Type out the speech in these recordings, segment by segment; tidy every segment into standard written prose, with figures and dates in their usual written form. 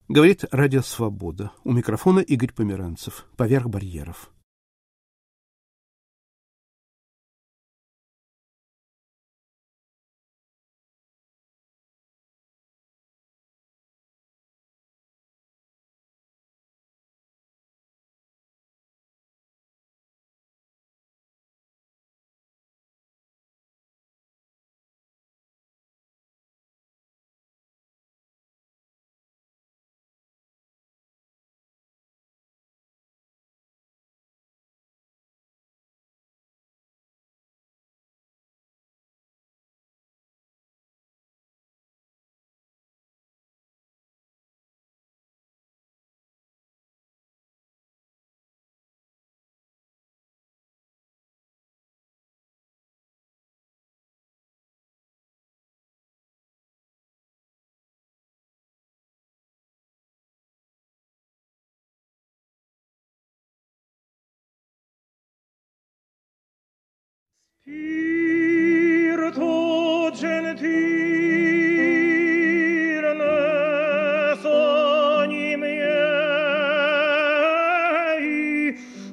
Говорит Радио Свобода. У микрофона Игорь Померанцев. Поверх барьеров. Spirito gentile ne sogni miei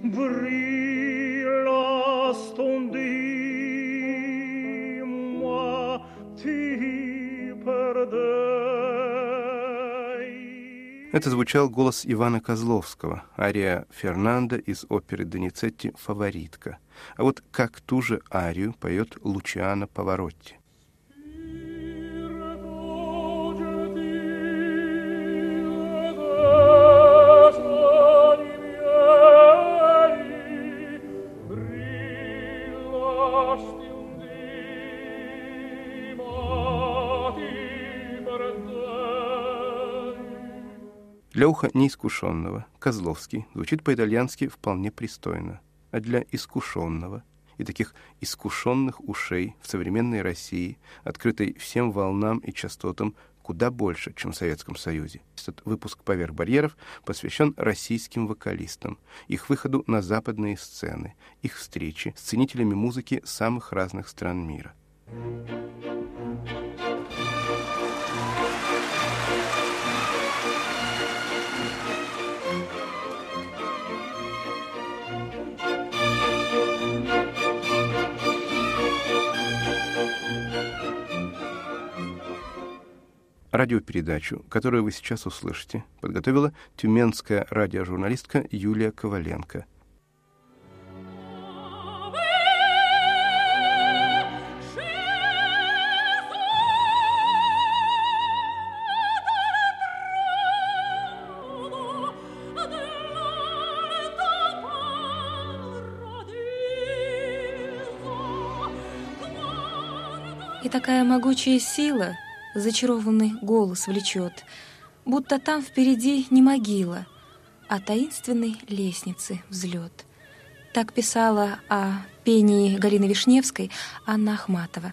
brilla stondi moi ti perdei. Это звучал голос Ивана Козловского, ария Фернандо из оперы Доницетти «Фаворитка». А вот как ту же арию поет Лучиано Паваротти. Для уха неискушенного Козловский звучит по-итальянски вполне пристойно, а для искушенного и таких искушенных ушей в современной России, открытой всем волнам и частотам, куда больше, чем в Советском Союзе. Этот выпуск «Поверх барьеров» посвящен российским вокалистам, их выходу на западные сцены, их встрече с ценителями музыки самых разных стран мира. Радиопередачу, которую вы сейчас услышите, подготовила тюменская радиожурналистка Юлия Коваленко. И такая могучая сила зачарованный голос влечет, будто там впереди не могила, а таинственной лестницы взлет. Так писала о пении Галины Вишневской Анна Ахматова.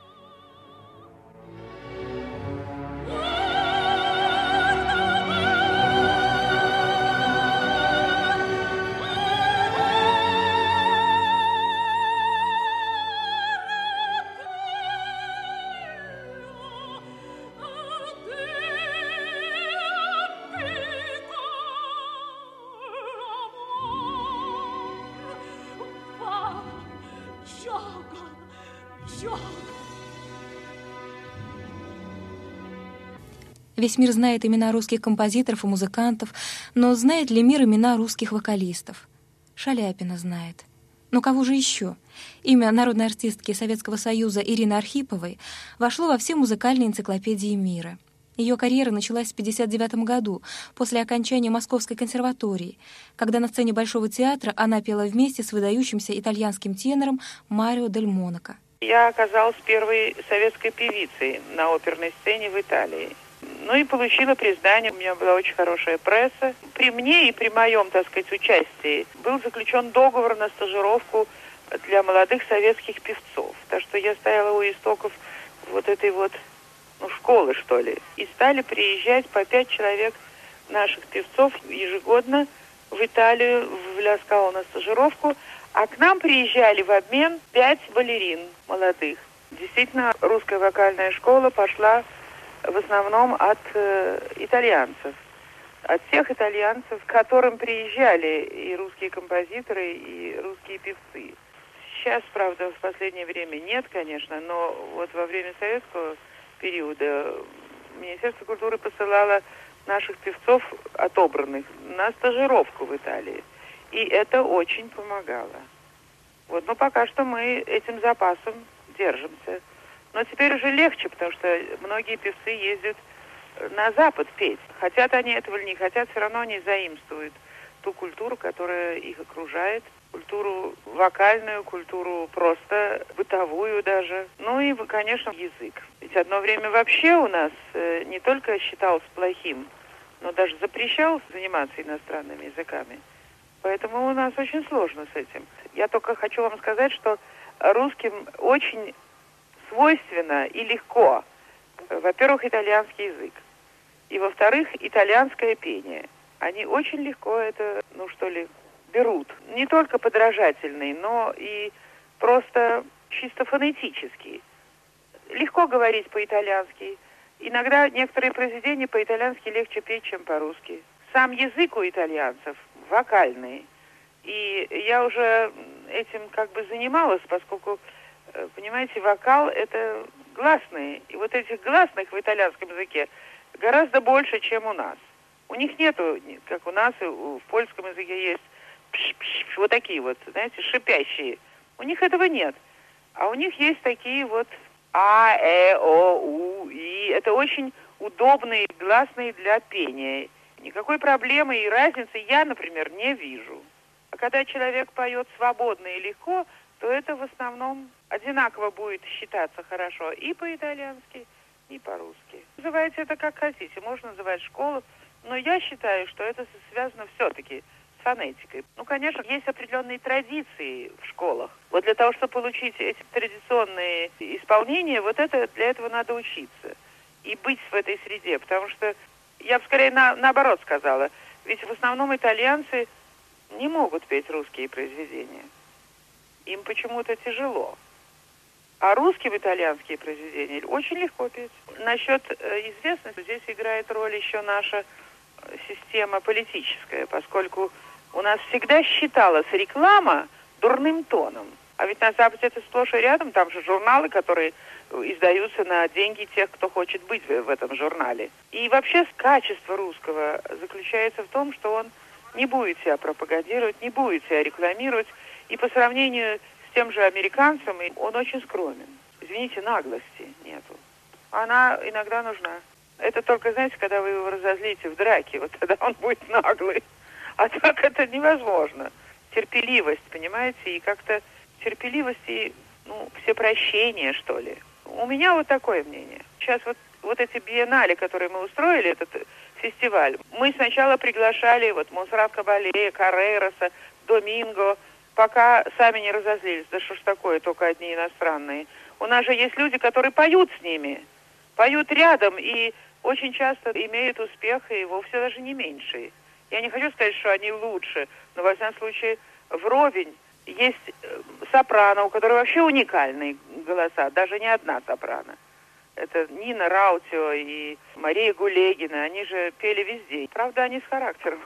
Весь мир знает имена русских композиторов и музыкантов, но знает ли мир имена русских вокалистов? Шаляпина знает. Но кого же еще? Имя народной артистки Советского Союза Ирины Архиповой вошло во все музыкальные энциклопедии мира. Ее карьера началась в 1959 году, после окончания Московской консерватории, когда на сцене Большого театра она пела вместе с выдающимся итальянским тенором Марио Дель Монако. Я оказалась первой советской певицей на оперной сцене в Италии. Ну и получила признание, у меня была очень хорошая пресса. При мне и при моем, так сказать, участии был заключен договор на стажировку для молодых советских певцов. Так что я стояла у истоков вот этой вот, школы, что ли. И стали приезжать по 5 человек наших певцов ежегодно в Италию, в Ля Скала на стажировку. А к нам приезжали в обмен 5 балерин молодых. Действительно, русская вокальная школа пошла в основном от итальянцев. от всех итальянцев, к которым приезжали и русские композиторы, и русские певцы. Сейчас, правда, в последнее время нет, конечно, но вот во время советского периода Министерство культуры посылало наших певцов, отобранных, на стажировку в Италии. И это очень помогало. Вот, но пока что мы этим запасом держимся. Но теперь уже легче, потому что многие певцы ездят на Запад петь. Хотят они этого или не хотят, все равно они заимствуют ту культуру, которая их окружает. Культуру вокальную, культуру просто бытовую даже. Ну и, конечно, язык. Ведь одно время вообще у нас не только считалось плохим, но даже запрещал заниматься иностранными языками. Поэтому у нас очень сложно с этим. Я только хочу вам сказать, что русским очень свойственно и легко, во-первых, итальянский язык, и, во-вторых, итальянское пение. Они очень легко это, берут. Не только подражательный, но и просто чисто фонетический. Легко говорить по-итальянски. Иногда некоторые произведения по-итальянски легче петь, чем по-русски. Сам язык у итальянцев вокальный. И я уже этим занималась, поскольку, понимаете, вокал — это гласные. И вот этих гласных в итальянском языке гораздо больше, чем у нас. У них нету, как у нас, в польском языке есть пш-пш, вот такие вот, знаете, шипящие. У них этого нет. А у них есть такие вот а, о, у, и. Это очень удобные гласные для пения. Никакой проблемы и разницы я, например, не вижу. А когда человек поет свободно и легко, то это в основном одинаково будет считаться хорошо и по-итальянски, и по-русски. Называйте это как хотите. Можно называть школу, но я считаю, что это связано все-таки с фонетикой. Конечно, есть определенные традиции в школах. Вот для того, чтобы получить эти традиционные исполнения, для этого надо учиться и быть в этой среде, потому что я бы скорее наоборот сказала, ведь в основном итальянцы не могут петь русские произведения. Им почему-то тяжело. А русским итальянские произведения очень легко петь. Насчет известности здесь играет роль еще наша система политическая, поскольку у нас всегда считалась реклама дурным тоном. А ведь на Западе это сплошь и рядом, там же журналы, которые издаются на деньги тех, кто хочет быть в этом журнале. И вообще качество русского заключается в том, что он не будет себя пропагандировать, не будет себя рекламировать, и по сравнению с тем же американцем он очень скромен. Извините, наглости нету. Она иногда нужна. Это только, знаете, когда вы его разозлите в драке, вот тогда он будет наглый. А так это невозможно. Терпеливость, понимаете, и как-то терпеливость и, всепрощение, что ли. У меня вот такое мнение. Сейчас вот эти биеннале, которые мы устроили, этот фестиваль, мы сначала приглашали Монсеррат Кабале, Каррероса, Доминго, пока сами не разозлились. Да что ж такое, только одни иностранные. У нас же есть люди, которые поют с ними, поют рядом и очень часто имеют успех и вовсе даже не меньший. Я не хочу сказать, что они лучше, но, во всяком случае, вровень. Есть сопрано, у которой вообще уникальные голоса, даже не одна сопрано. Это Нина Раутио и Мария Гулегина, они же пели везде. Правда, они с характером.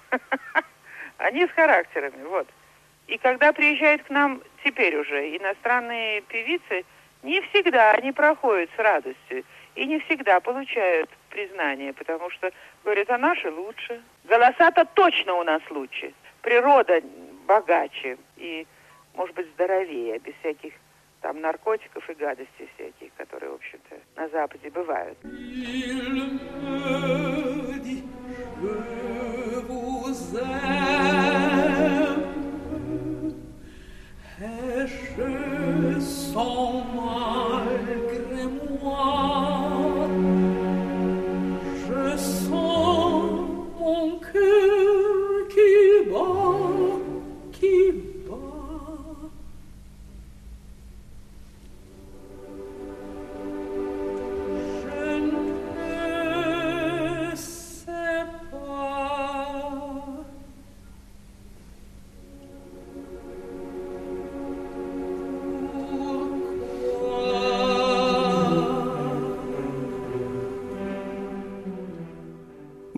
Они с характерами, вот. И когда приезжают к нам теперь уже иностранные певицы, не всегда они проходят с радостью и не всегда получают признание, потому что говорят, а наши лучше. Голоса-то точно у нас лучше. Природа богаче и, может быть, здоровее, без всяких там наркотиков и гадостей всяких, которые, в общем-то, на Западе бывают.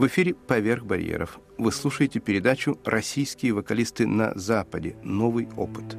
В эфире «Поверх барьеров». Вы слушаете передачу «Российские вокалисты на Западе. Новый опыт».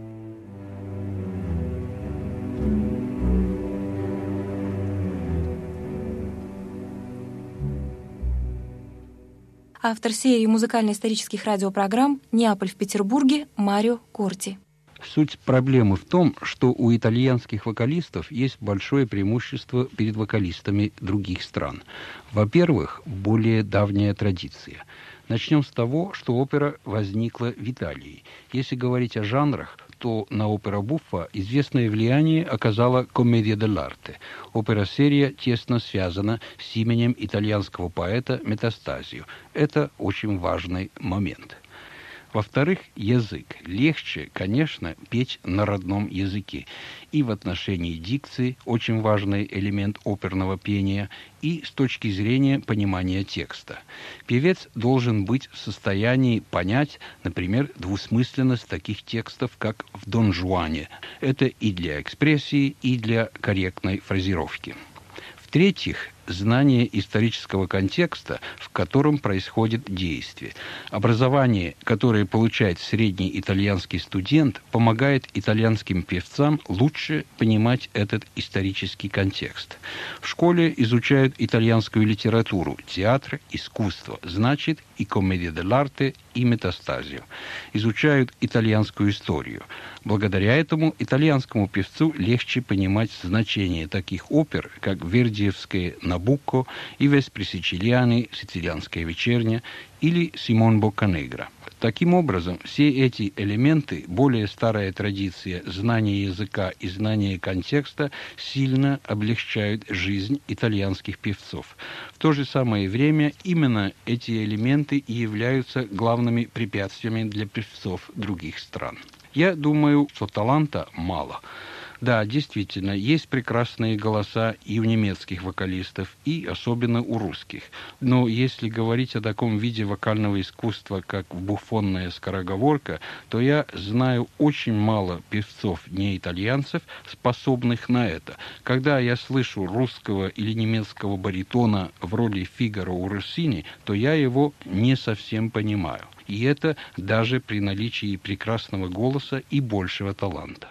Автор серии музыкально-исторических радиопрограмм «Неаполь в Петербурге» Марио Корти. Суть проблемы в том, что у итальянских вокалистов есть большое преимущество перед вокалистами других стран. Во-первых, более давняя традиция. Начнем с того, что опера возникла в Италии. Если говорить о жанрах, то на опера буффа известное влияние оказала «Комедия делл'арте». Опера-серия тесно связана с именем итальянского поэта Метастазио. Это очень важный момент. Во-вторых, язык. Легче, конечно, петь на родном языке. И в отношении дикции, очень важный элемент оперного пения, и с точки зрения понимания текста. Певец должен быть в состоянии понять, например, двусмысленность таких текстов, как в «Дон Жуане». Это и для экспрессии, и для корректной фразировки. В-третьих, знание исторического контекста, в котором происходит действие. Образование, которое получает средний итальянский студент, помогает итальянским певцам лучше понимать этот исторический контекст. В школе изучают итальянскую литературу, театр, искусство, значит, и «Комедия делл'арте», и «Метастазио». Изучают итальянскую историю. Благодаря этому итальянскому певцу легче понимать значение таких опер, как вердиевская «Набукко» и «Веспри сицилиани», «Сицилианская вечерня» или «Симон Бокканегро». Таким образом, все эти элементы, более старая традиция знания языка и знания контекста, сильно облегчают жизнь итальянских певцов. В то же самое время именно эти элементы и являются главными препятствиями для певцов других стран. Я думаю, что таланта мало. Да, действительно, есть прекрасные голоса и у немецких вокалистов, и особенно у русских. Но если говорить о таком виде вокального искусства, как буфонная скороговорка, то я знаю очень мало певцов не итальянцев, способных на это. Когда я слышу русского или немецкого баритона в роли Фигаро у Россини, то я его не совсем понимаю. И это даже при наличии прекрасного голоса и большего таланта.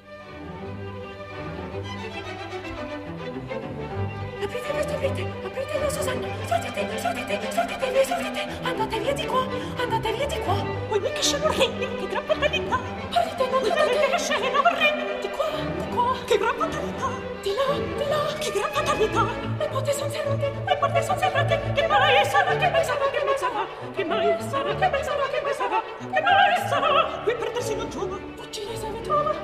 Aprite, Susanna, sortite, andate via di qua. Vuoi mica scena orribile, che gran fatalità. Aprite, non vedete che scena orribile, di qua, che gran fatalità. Di là, che gran fatalità. Le porte son serrate, che mai sarà. Qui perdersi non giova, uccide se mi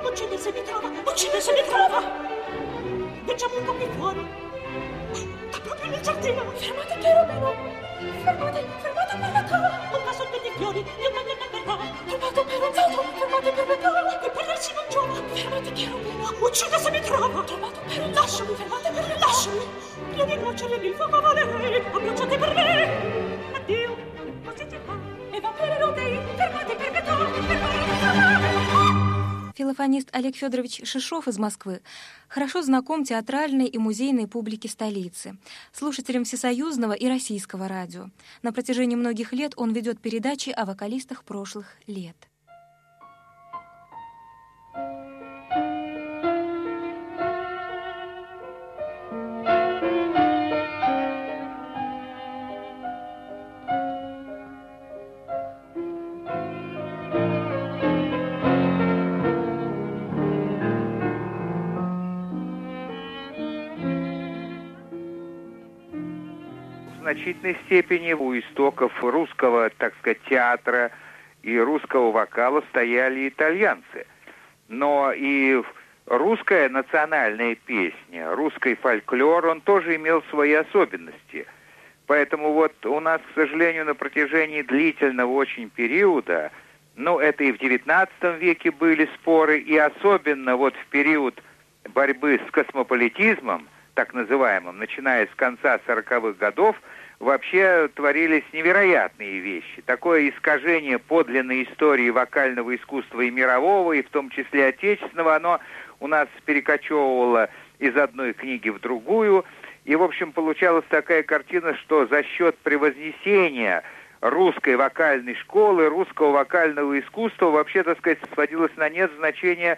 trova. Leggiamo un po' più fuori. Sta proprio nel giardino. Fermate, Cherubino. Fermate per la cava. Un passo per i fiori e una nella. Fermate per un salto. Fermate per metà. Per perdersi non giova. Fermate, Cherubino. Uccide se mi trova. Fermate per un lasciami. Fermate per un lasciami. Piedi goccioli il fuoco volerei. Abbracciate per me. Addio. Così ti fa. Evaporerò dei. Fermate per metà. Филофонист Олег Федорович Шишов из Москвы хорошо знаком театральной и музейной публике столицы, слушателям всесоюзного и российского радио. На протяжении многих лет он ведет передачи о вокалистах прошлых лет. В значительной степени у истоков русского, так сказать, театра и русского вокала стояли итальянцы. Но и русская национальная песня, русский фольклор, он тоже имел свои особенности. Поэтому вот у нас, к сожалению, на протяжении длительного очень периода, это и в XIX веке были споры, и особенно вот в период борьбы с космополитизмом, так называемым, начиная с конца 40-х годов, вообще творились невероятные вещи. Такое искажение подлинной истории вокального искусства и мирового, и в том числе отечественного, оно у нас перекочевывало из одной книги в другую. И, в общем, получалась такая картина, что за счет превознесения русской вокальной школы, русского вокального искусства вообще, так сказать, сводилось на нет значение,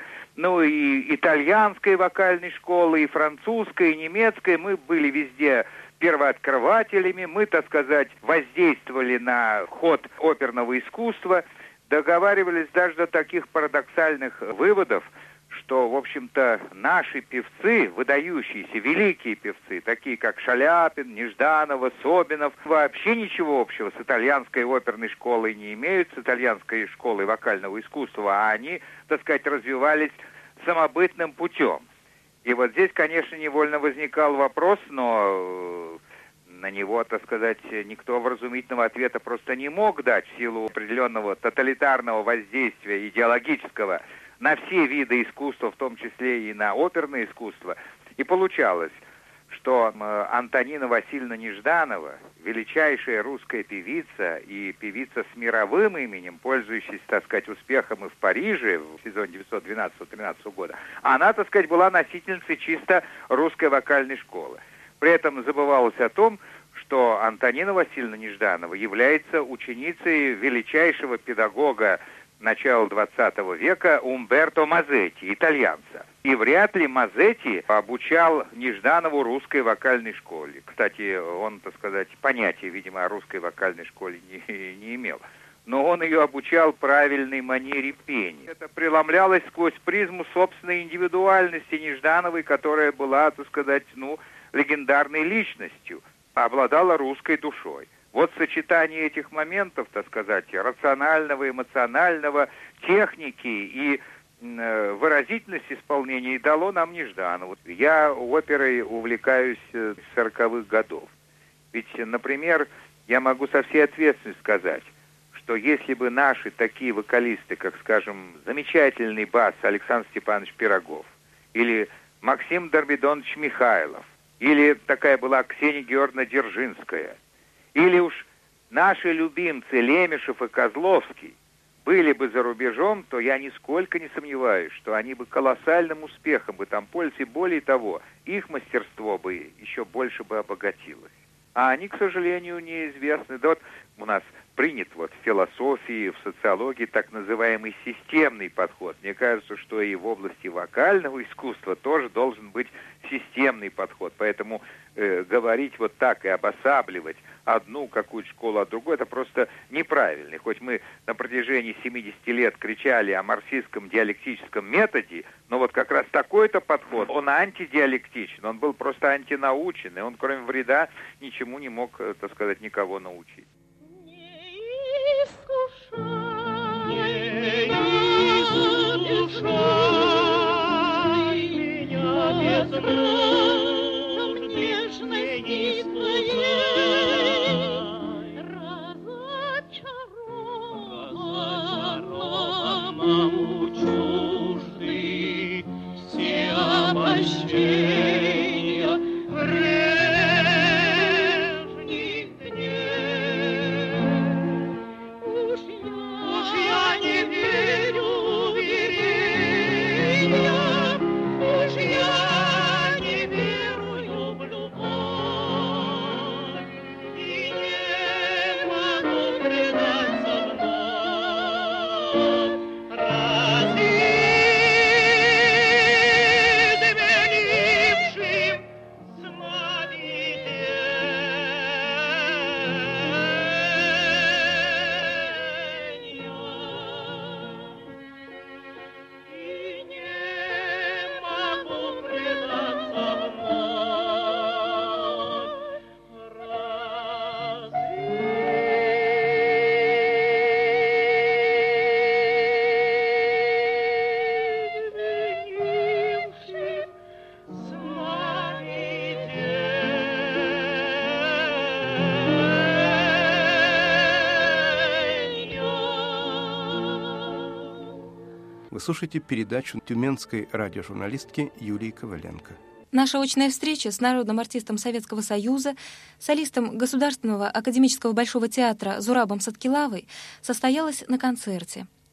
и итальянской вокальной школы, и французской, и немецкой. Мы были везде первооткрывателями, мы, так сказать, воздействовали на ход оперного искусства, договаривались даже до таких парадоксальных выводов, что, в общем-то, наши певцы, выдающиеся, великие певцы, такие как Шаляпин, Нежданова, Собинов, вообще ничего общего с итальянской оперной школой не имеют, с итальянской школой вокального искусства, а они, так сказать, развивались самобытным путем. И вот здесь, конечно, невольно возникал вопрос, но на него, так сказать, никто вразумительного ответа просто не мог дать в силу определенного тоталитарного воздействия идеологического на все виды искусства, в том числе и на оперное искусство. И получалось, что Антонина Васильевна Нежданова, величайшая русская певица и певица с мировым именем, пользующаяся, так сказать, успехом и в Париже в сезоне 1912-13 года, она, так сказать, была носительницей чисто русской вокальной школы. При этом забывалось о том, что Антонина Васильевна Нежданова является ученицей величайшего педагога начала XX века Умберто Мазетти, итальянца. И вряд ли Мазетти обучал Нежданову русской вокальной школе. Кстати, он, так сказать, понятия, видимо, о русской вокальной школе не имел. Но он ее обучал правильной манере пения. Это преломлялось сквозь призму собственной индивидуальности Неждановой, которая была, так сказать, легендарной личностью, обладала русской душой. Вот сочетание этих моментов, так сказать, рационального, эмоционального, техники и выразительности исполнения и дало нам Нежданову. Я оперой увлекаюсь с 40-х годов. Ведь, например, я могу со всей ответственностью сказать, что если бы наши такие вокалисты, как, скажем, замечательный бас Александр Степанович Пирогов, или Максим Дорбидонович Михайлов, или такая была Ксения Георгиевна Дзержинская, или уж наши любимцы Лемешев и Козловский были бы за рубежом, то я нисколько не сомневаюсь, что они бы колоссальным успехом бы там пользовались, и более того, их мастерство бы еще больше бы обогатилось. А они, к сожалению, неизвестны. Да вот у нас принят в философии, в социологии так называемый системный подход. Мне кажется, что и в области вокального искусства тоже должен быть системный подход. Поэтому говорить вот так и обосабливать одну какую-то школу от другой, это просто неправильно. Хоть мы на протяжении 70 лет кричали о марксистском диалектическом методе, но вот как раз такой-то подход, он антидиалектичен, он был просто антинаучен, и он, кроме вреда, ничему не мог, так сказать, никого научить. Не искушай меня без нужд нежности твоей, разочарованному чужды все обольщения прежних дней. Уж я не верю в верения, уж я не верую в любовь, и не могу предаться вновь. Разъединившим Вы слушаете передачу тюменской радиожурналистки Юлии Коваленко. Наша очная встреча с народным артистом Советского Союза, солистом Государственного академического Большого театра Зурабом Саткилавой состоялась на концерте.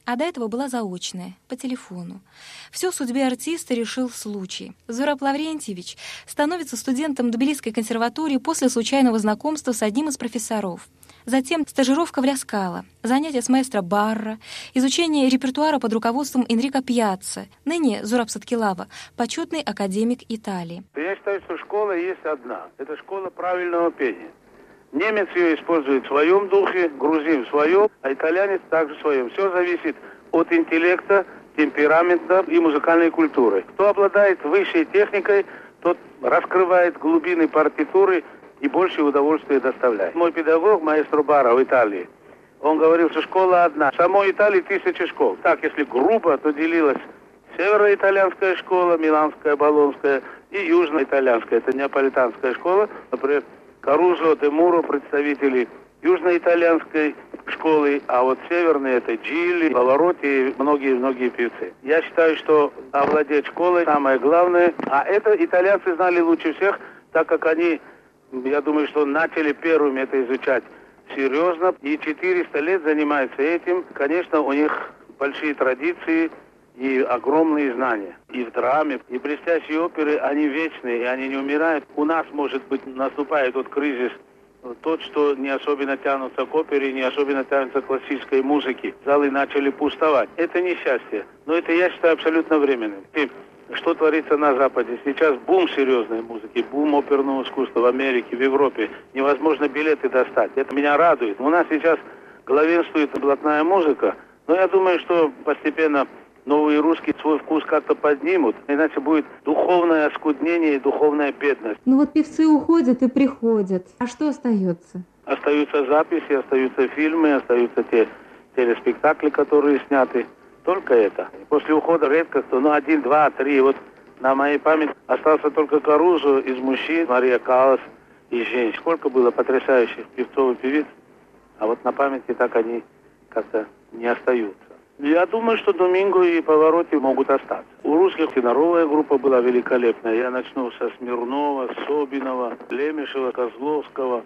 а до этого была заочная, по телефону. Все в судьбе артиста решил случай. Зураб Лаврентьевич становится студентом Тбилисской консерватории после случайного знакомства с одним из профессоров. Затем стажировка в Ля Скала, занятия с маэстро Барра, изучение репертуара под руководством Энрико Пьяцца, ныне Зураб Садкилава, почетный академик Италии. Я считаю, что школа есть одна. Это школа правильного пения. Немец ее использует в своем духе, грузин в своем, а итальянец также в своем. Все зависит от интеллекта, темперамента и музыкальной культуры. Кто обладает высшей техникой, тот раскрывает глубины партитуры и больше удовольствия доставляет. Мой педагог, маэстро Барра в Италии, он говорил, что школа одна. В самой Италии 1000 школ. Так, если грубо, то делилась североитальянская школа, миланская, болонская и южноитальянская. Это неаполитанская школа. Например, Карузо, де Муро, представители южноитальянской школы, а вот северные это Джилли, Паваротти и многие-многие певцы. Я считаю, что овладеть школой самое главное, а это итальянцы знали лучше всех, так как они, я думаю, что начали первыми это изучать серьезно, и 400 лет занимаются этим. Конечно, у них большие традиции и огромные знания. И в драме, и блестящие оперы, они вечные, и они не умирают. У нас, может быть, наступает тот кризис, тот, что не особенно тянутся к опере, не особенно тянутся к классической музыке. Залы начали пустовать. Это несчастье. Но это, я считаю, абсолютно временным. И что творится на Западе? Сейчас бум серьезной музыки, бум оперного искусства в Америке, в Европе. Невозможно билеты достать. Это меня радует. У нас сейчас главенствует блатная музыка, но я думаю, что постепенно новые русские свой вкус как-то поднимут, иначе будет духовное оскуднение и духовная бедность. Ну вот певцы уходят и приходят. А что остается? Остаются записи, остаются фильмы, остаются те телеспектакли, которые сняты. Только это. После ухода редко кто, 1, 2, 3. Вот на моей памяти остался только Карузо из мужчин, Мария Каллас из женщин. Сколько было потрясающих певцов и певиц, а вот на памяти так они как-то не остаются. Я думаю, что Доминго и Паваротти могут остаться. У русских теноровая группа была великолепная. Я начну со Смирнова, Собинова, Лемешева, Козловского.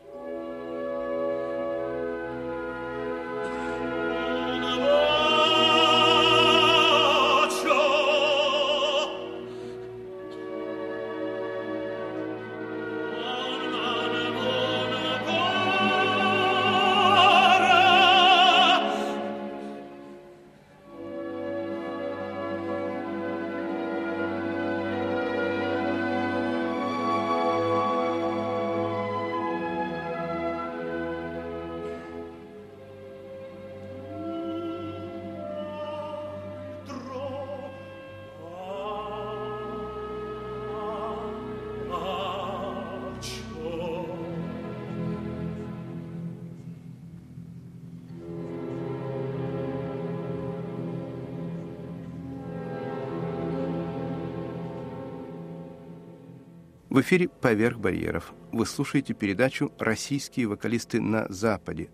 В эфире «Поверх барьеров». Вы слушаете передачу «Российские вокалисты на Западе».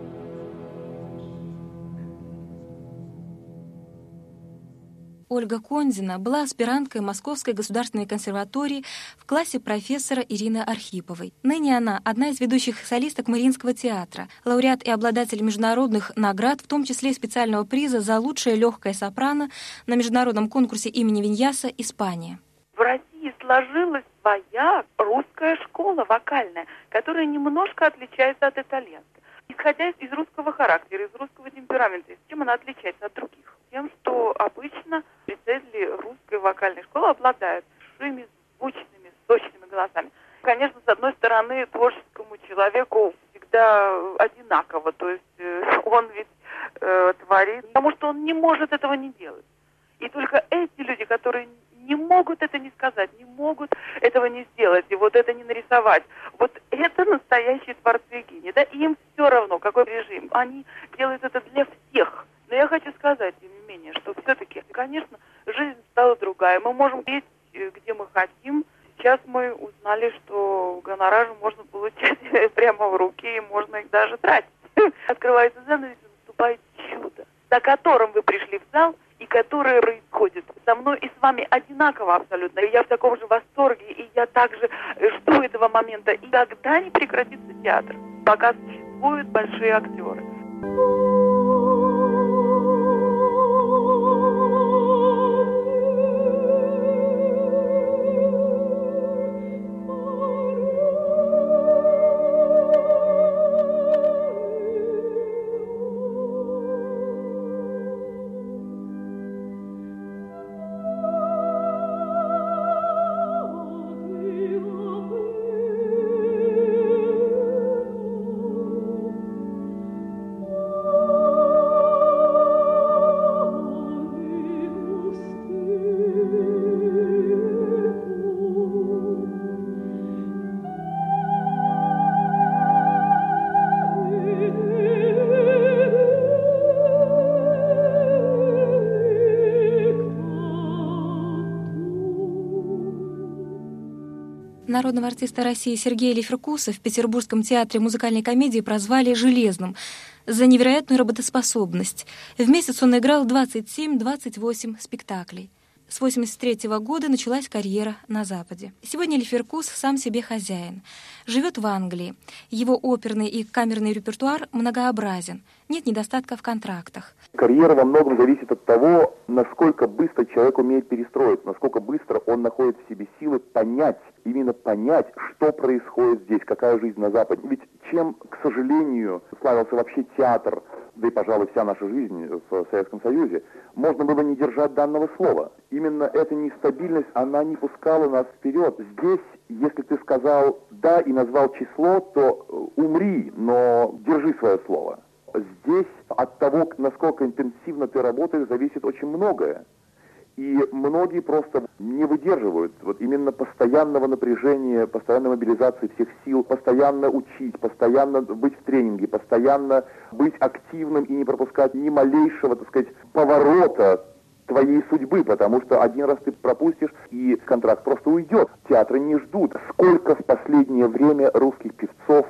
Ольга Кондина была аспиранткой Московской государственной консерватории в классе профессора Ирины Архиповой. Ныне она одна из ведущих солисток Мариинского театра, лауреат и обладатель международных наград, в том числе специального приза за лучшее легкое сопрано на международном конкурсе имени Виньяса, Испания. В России сложилась своя русская школа вокальная, которая немножко отличается от итальянской. Исходя из русского характера, из русского темперамента, чем она отличается от других? Тем, что обычно представители русской вокальной школы обладают большими, звучными, сочными голосами. Конечно, с одной стороны, творческому человеку всегда одинаково, то есть он ведь творит, потому что он не может этого не делать. И только эти люди, которые не могут это не сказать, не могут этого не сделать, и вот это не нарисовать. Вот это настоящие творцы гении, да, и им все равно, какой режим. Они делают это для всех. Но я хочу сказать, тем не менее, что все-таки, конечно, жизнь стала другая. Мы можем петь, где мы хотим. Сейчас мы узнали, что гонорары можно получать прямо в руки, и можно их даже тратить. Открывается занавес, наступает чудо, за которым вы пришли в зал, и которое происходит со мной и с вами одинаково абсолютно. И я в таком же восторге, и я также жду этого момента. И когда не прекратится театр, пока существуют большие актеры. Народного артиста России Сергея Леферкуса в Петербургском театре музыкальной комедии прозвали «Железным» за невероятную работоспособность. В месяц он играл 27-28 спектаклей. С 1983 года началась карьера на Западе. Сегодня Леферкус сам себе хозяин. Живет в Англии. Его оперный и камерный репертуар многообразен. Нет недостатка в контрактах. Карьера во многом зависит от того, насколько быстро человек умеет перестроиться, насколько быстро он находит в себе силы понять, что происходит здесь, какая жизнь на Западе. Ведь чем, к сожалению, славился вообще театр, да и, пожалуй, вся наша жизнь в Советском Союзе, можно было не держать данного слова. Именно эта нестабильность, она не пускала нас вперед. Здесь, если ты сказал «да» и назвал число, то умри, но держи свое слово. Здесь от того, насколько интенсивно ты работаешь, зависит очень многое. И многие просто не выдерживают вот именно постоянного напряжения, постоянной мобилизации всех сил, постоянно учить, постоянно быть в тренинге, постоянно быть активным и не пропускать ни малейшего, так сказать, поворота твоей судьбы, потому что один раз ты пропустишь, и контракт просто уйдет. Театры не ждут. Сколько в последнее время русских певцов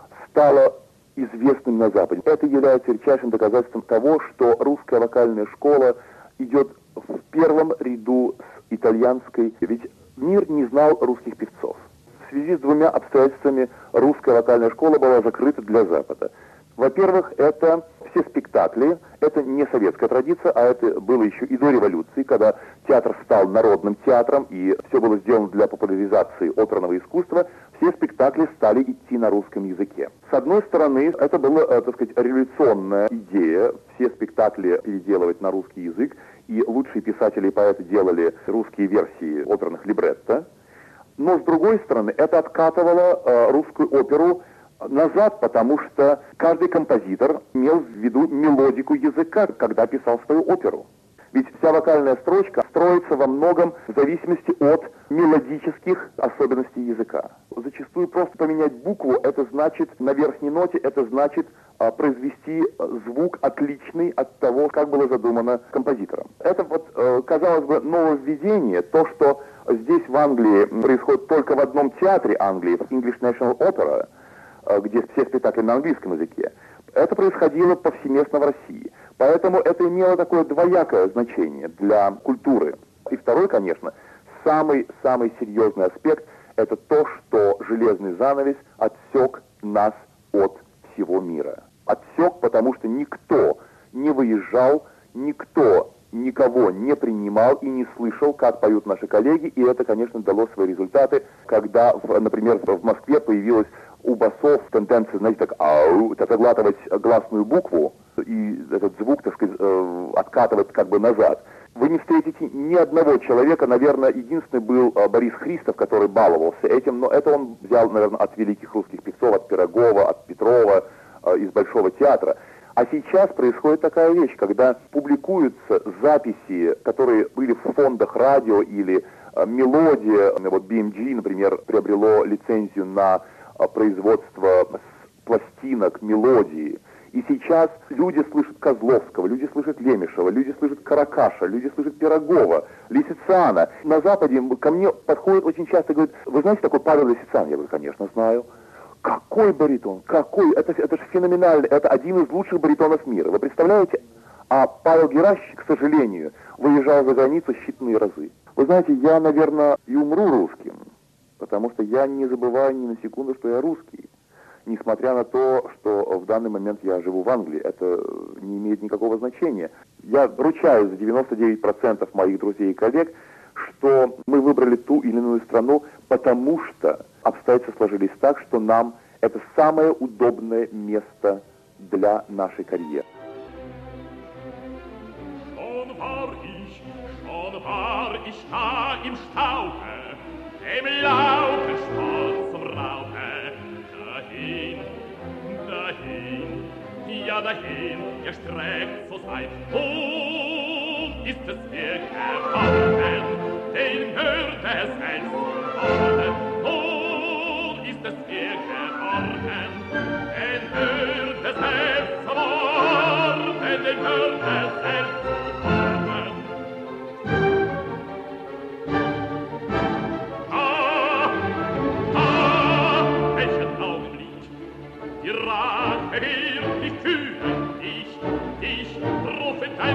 стало известным на Западе. Это является ярчайшим доказательством того, что русская вокальная школа идет в первом ряду с итальянской. Ведь мир не знал русских певцов. В связи с двумя обстоятельствами русская вокальная школа была закрыта для Запада. Во-первых, это все спектакли, это не советская традиция, а это было еще и до революции, когда театр стал народным театром, и все было сделано для популяризации оперного искусства, все спектакли стали идти на русском языке. С одной стороны, это была, так сказать, революционная идея, все спектакли переделывать на русский язык, и лучшие писатели и поэты делали русские версии оперных либретто. Но, с другой стороны, это откатывало русскую оперу назад, потому что каждый композитор имел в виду мелодику языка, когда писал свою оперу. Ведь вся вокальная строчка строится во многом в зависимости от мелодических особенностей языка. Зачастую просто поменять букву, это значит на верхней ноте, это значит произвести звук отличный от того, как было задумано композитором. Это вот, казалось бы, нововведение, то, что здесь в Англии происходит только в одном театре Англии, в English National Opera, где все спектакли на английском языке. Это происходило повсеместно в России. Поэтому это имело такое двоякое значение для культуры. И второй, конечно, самый серьезный аспект – это то, что железный занавес отсек нас от всего мира. Отсек, потому что никто не выезжал, никто никого не принимал и не слышал, как поют наши коллеги, и это, конечно, дало свои результаты, когда, например, в Москве появилась у басов тенденция, знаете, так оглатывать гласную букву и этот звук, так сказать, откатывать как бы назад. Вы не встретите ни одного человека, наверное, единственный был Борис Христов, который баловался этим, но это он взял, наверное, от великих русских певцов, от Пирогова, от Петрова, из Большого театра. А сейчас происходит такая вещь, когда публикуются записи, которые были в фондах радио или мелодия, вот BMG, например, приобрело лицензию на производство пластинок, мелодии. И сейчас люди слышат Козловского, люди слышат Лемешева, люди слышат Каракаша, люди слышат Пирогова, Лисицана. На Западе ко мне подходят очень часто и говорят: вы знаете такой Павел Лисицан? Я говорю: конечно, знаю. Какой баритон, какой, это же феноменально, это один из лучших баритонов мира. Вы представляете? А Павел Геращик, к сожалению, выезжал за границу считанные разы. Вы знаете, я, наверное, и умру русским, потому что я не забываю ни на секунду, что я русский. Несмотря на то, что в данный момент я живу в Англии, это не имеет никакого значения. Я ручаюсь за 99% моих друзей и коллег, что мы выбрали ту или иную страну, потому что обстоятельства сложились так, что нам это самое удобное место для нашей карьеры. Schon war ich da im Stauche, dem lauten Sport zum Rauche. Dahin, dahin, ja dahin, gestreckt so sein. Und ist es mir gefallen, den würde es einst geworden. Und ist es mir geworden, den würde es einst geworden, den würde es einst geworden.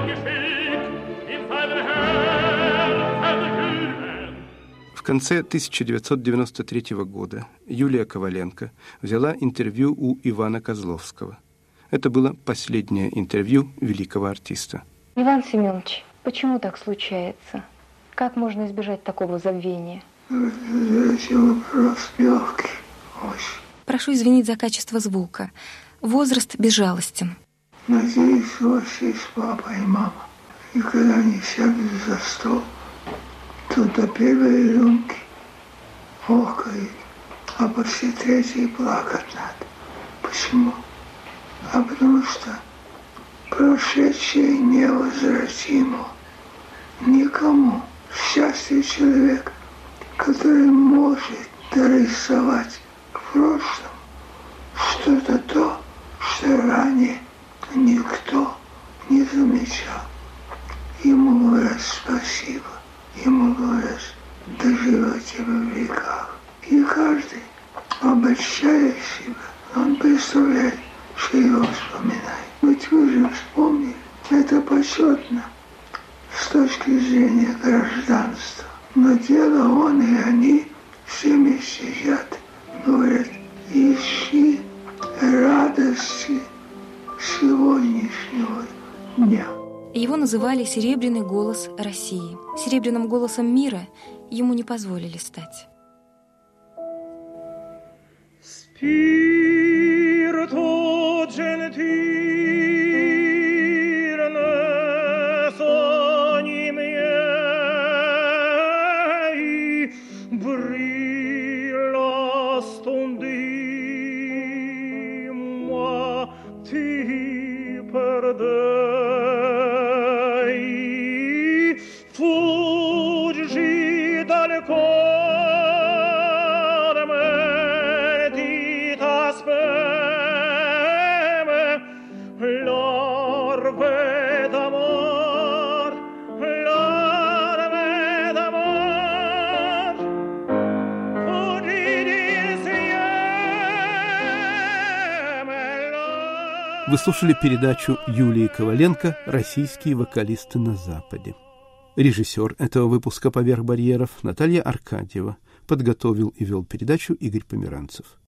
В конце 1993 года Юлия Коваленко взяла интервью у Ивана Козловского. Это было последнее интервью великого артиста. Иван Семенович, почему так случается? Как можно избежать такого забвения? Вопрос легкий. Прошу извинить за качество звука. Возраст безжалостен. Надеюсь, у вас есть папа и мама. И когда они сядут за стол, то до первой рюмки охают, а после третьей плакать надо. Почему? А потому что прошедшее невозвратимо. Никому счастье человек, который может дорисовать в прошлом что-то то, что ранее никто не замечал. Ему говорят спасибо, ему говорят да живете вы в веках. И каждый, обольщая себя, он представляет, что его вспоминает. Ведь вы же вспомнили, это почетно с точки зрения гражданства. Но дело он и они всеми сидят, говорят, ищи радости сегодняшнего дня. Его называли «Серебряный голос России». Серебряным голосом мира ему не позволили стать. Spirito gentile sogni miei brilla stondi moi ti perdei fuggi dal cuore me ti t'aspeme l'orbe d'amor fuggi d'insieme. Вы слушали передачу Юлии Коваленко «Российские вокалисты на Западе». Режиссер этого выпуска «Поверх барьеров» Наталья Аркадьева. Подготовил и вел передачу Игорь Померанцев.